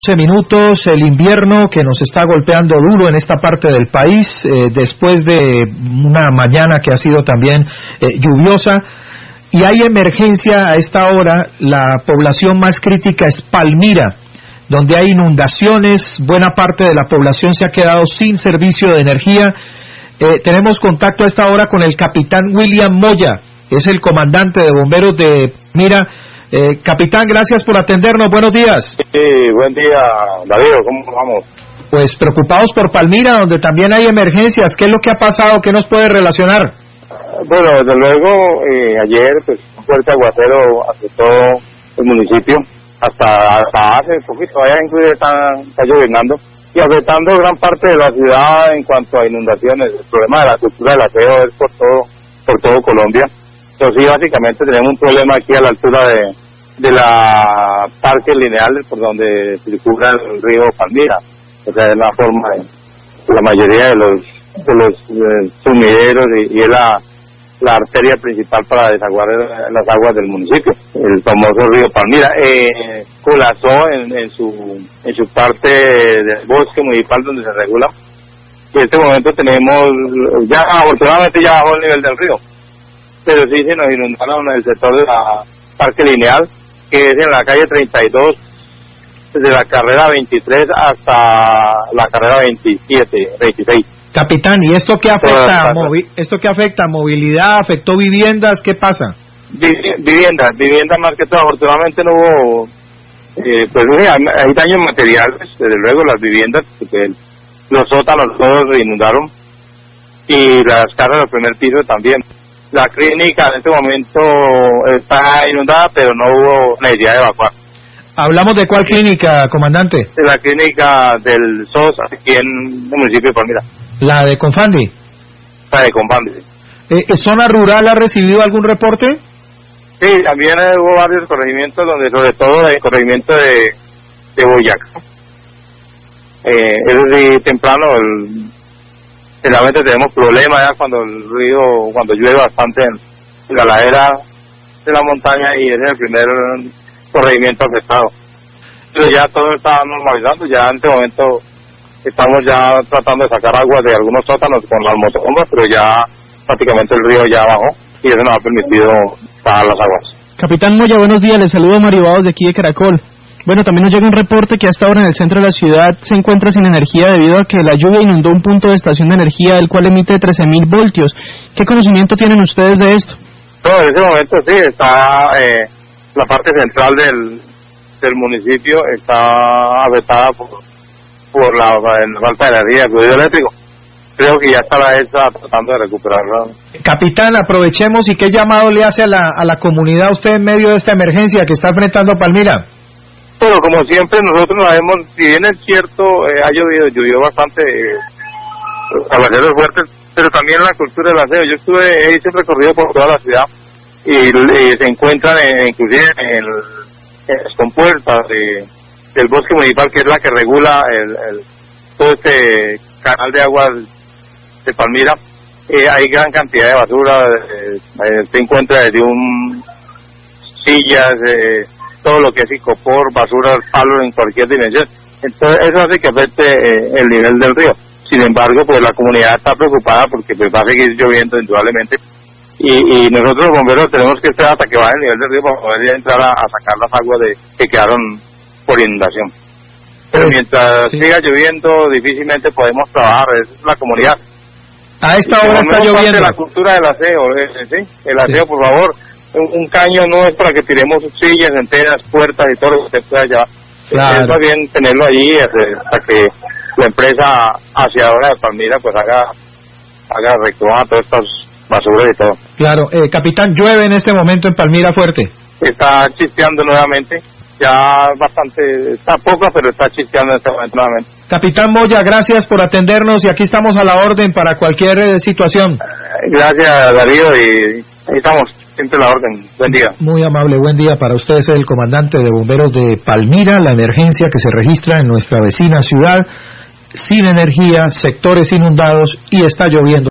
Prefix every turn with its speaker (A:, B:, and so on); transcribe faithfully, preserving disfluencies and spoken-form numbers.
A: Minutos, el invierno que nos está golpeando duro en esta parte del país, eh, después de una mañana que ha sido también eh, lluviosa, y hay emergencia a esta hora. La población más crítica es Palmira, donde hay inundaciones. Buena parte de la población se ha quedado sin servicio de energía. Eh, tenemos contacto a esta hora con el capitán William Moya, es el comandante de bomberos de Palmira. Eh, capitán, gracias por atendernos, buenos días.
B: Sí, buen día, David, ¿cómo vamos?
A: Pues preocupados por Palmira, donde también hay emergencias. ¿Qué es lo que ha pasado? ¿Qué nos puede relacionar?
B: Bueno, desde luego, eh, ayer, pues, un fuerte aguacero afectó el municipio, hasta, hasta hace poquito, allá inclusive está, está llovinando, y afectando gran parte de la ciudad en cuanto a inundaciones. El problema de la cultura del aseo es por todo, por todo Colombia. Entonces, sí, básicamente tenemos un problema aquí a la altura de, de la Parque Lineal, por donde circula el río Palmira. O sea, es la forma de la mayoría de los de los eh, sumideros y, y es la, la arteria principal para desaguar las aguas del municipio, el famoso río Palmira. Eh, colapsó en, en su en su parte del bosque municipal donde se regula. Y en este momento tenemos, ya afortunadamente ya bajó el nivel del río, pero sí se nos inundaron en el sector de la Parque Lineal, que es en la calle treinta y dos, desde la carrera veintitrés hasta la carrera veintisiete, veintiséis.
A: Capitán, ¿y esto qué afecta? Movi ¿Esto qué afecta? ¿Movilidad? ¿Afectó viviendas? ¿Qué pasa?
B: Viviendas, viviendas más que todo. Afortunadamente no hubo, eh, pues hay daños materiales, desde luego las viviendas, porque los sótanos todos se inundaron, y las casas del primer piso también. La clínica en este momento está inundada, pero no hubo necesidad de evacuar.
A: ¿Hablamos de cuál clínica, comandante?
B: De la clínica del S O S, aquí en el municipio de Palmira.
A: ¿La de Confandi?
B: La de Confandi, sí.
A: Eh, ¿Zona rural ha recibido algún reporte?
B: Sí, también hubo varios corregimientos, donde sobre todo el corregimiento de, de Boyacá. Eh, eso sí, temprano, el... Generalmente tenemos problemas ya cuando el río, cuando llueve bastante en la ladera de la montaña, y ese es el primer corregimiento afectado. Pero ya todo está normalizando, ya en este momento estamos ya tratando de sacar agua de algunos sótanos con las motobombas, pero ya prácticamente el río ya bajó y eso nos ha permitido bajar las aguas.
C: Capitán Moya, buenos días, les saludo Mario Baos de aquí de Caracol. Bueno, también nos llega un reporte que hasta ahora en el centro de la ciudad se encuentra sin energía debido a que la lluvia inundó un punto de estación de energía, el cual emite trece mil voltios. ¿Qué conocimiento tienen ustedes de esto?
B: No, en ese momento sí, está eh, la parte central del, del municipio está afectada por, por la, la falta de energía, el fluido eléctrico. Creo que ya está la E S A tratando de recuperarla.
A: Capitán, aprovechemos, y qué llamado le hace a la, a la comunidad a usted en medio de esta emergencia que está enfrentando Palmira.
B: Pero como siempre nosotros sabemos, si bien es cierto, eh, ha llovido, llovió bastante, eh, aguaceros fuertes, pero también la cultura del aseo. Yo estuve, hice un recorrido por toda la ciudad y, y se encuentran eh, inclusive en, en las compuertas de, del bosque municipal, que es la que regula el, el, todo este canal de aguas de Palmira. Eh, hay gran cantidad de basura, eh, eh, se encuentra desde un sillas, eh, todo lo que es icopor, basura, palos en cualquier dimensión. Entonces eso hace que afecte eh, el nivel del río. Sin embargo, pues la comunidad está preocupada porque pues va a seguir lloviendo indudablemente, y, y nosotros los bomberos tenemos que esperar hasta que baje el nivel del río para poder ya entrar a, a sacar las aguas de, que quedaron por inundación. Pero pues, mientras sí. siga lloviendo, difícilmente podemos trabajar, es la comunidad.
A: A esta hora está lloviendo.
B: La cultura del aseo, eh, sí, el aseo, sí. Por favor. Un, un caño no es para que tiremos sillas enteras, puertas y todo lo que usted pueda llevar. Claro. Es bien tenerlo allí hasta que la empresa aseadora de Palmira pues haga haga recoja todas estas basuras y todo.
A: Claro, eh, capitán, llueve en este momento en Palmira fuerte.
B: Está chispeando nuevamente, ya bastante, está poco, pero está chispeando en este momento nuevamente.
A: Capitán Moya, gracias por atendernos, y aquí estamos a la orden para cualquier eh, situación.
B: Gracias, Darío, y ahí estamos. Siempre la orden. Buen día.
A: Muy amable, buen día para usted. Es el comandante de bomberos de Palmira. La emergencia que se registra en nuestra vecina ciudad, sin energía, sectores inundados, y está lloviendo.